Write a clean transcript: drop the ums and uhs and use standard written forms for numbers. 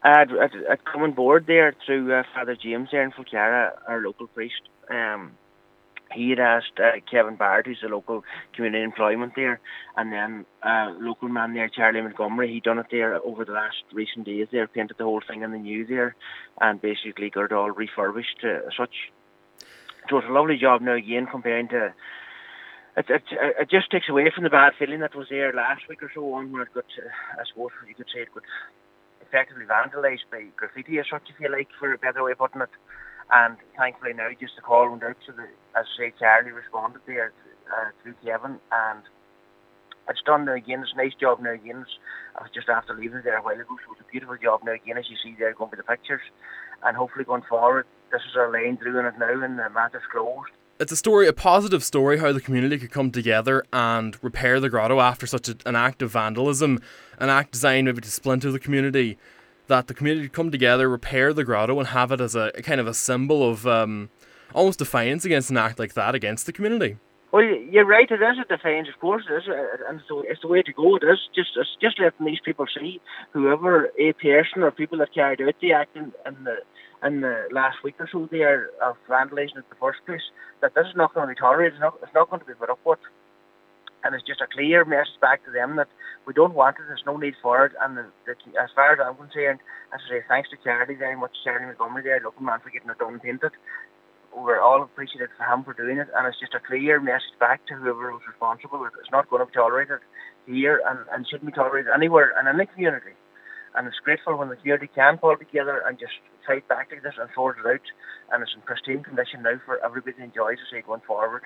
I'd come on board there through Father James there in Falcara, our local priest. He had asked Kevin Barrett, who's the local community employment there, and then local man there, Charlie Montgomery. He done it there over the last recent days there, painted the whole thing in the new there, and basically got it all refurbished as such. So it's a lovely job now again comparing to. It just takes away from the bad feeling that was there last week or so on, where it got, I suppose you could say it got effectively vandalised by graffiti or such, if you like, for a better way of putting it. And thankfully now just the call went out to the, as I say, Charlie responded there through Kevin, and it's done now again. It's a nice job now again. I was just after leaving there a while ago, so it's a beautiful job now again, as you see there going by the pictures. And hopefully going forward, this is our lane through in it now, and the matter's closed. It's a story, a positive story, how the community could come together and repair the grotto after such an act of vandalism, an act designed maybe to splinter the community. That the community could come together, repair the grotto, and have it as a kind of a symbol of almost defiance against an act like that against the community. Well, you're right. It is a defiance, of course, it is, and so it's the way to go. It's just letting these people see, whoever a person or people that carried out the act in the last week or so there of vandalising in the first place, that this is not going to be tolerated. It's not going to be put up with, and it's just a clear message back to them that we don't want it. There's no need for it, and as far as I'm concerned, as I say, thanks to Charlie very much, Charlie Montgomery there, local man, for getting it done and painted. We're all appreciative for him for doing it, and it's just a clear message back to whoever was responsible. It's not going to be tolerated here, and shouldn't be tolerated anywhere in any community. And it's grateful when the community can pull together and just fight back like this and sort it out, and it's in pristine condition now for everybody to enjoy, to say, going forward.